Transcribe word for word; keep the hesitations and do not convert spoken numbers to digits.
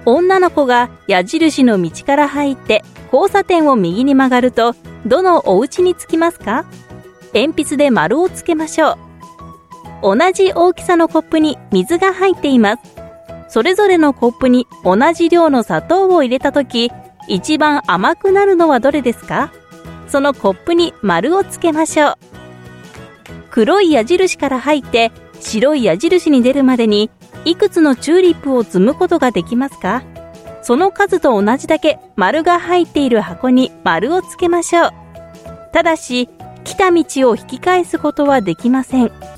女の子が矢印の道から入って交差点を右に曲がると、どのお家に着きますか？鉛筆で丸をつけましょう。同じ大きさのコップに水が入っています。それぞれのコップに同じ量の砂糖を入れたとき、一番甘くなるのはどれですか？そのコップに丸をつけましょう。黒い矢印から入って白い矢印に出るまでにいくつのチューリップを摘むことができますか？その数と同じだけ丸が入っている箱に丸をつけましょう。ただし、来た道を引き返すことはできません。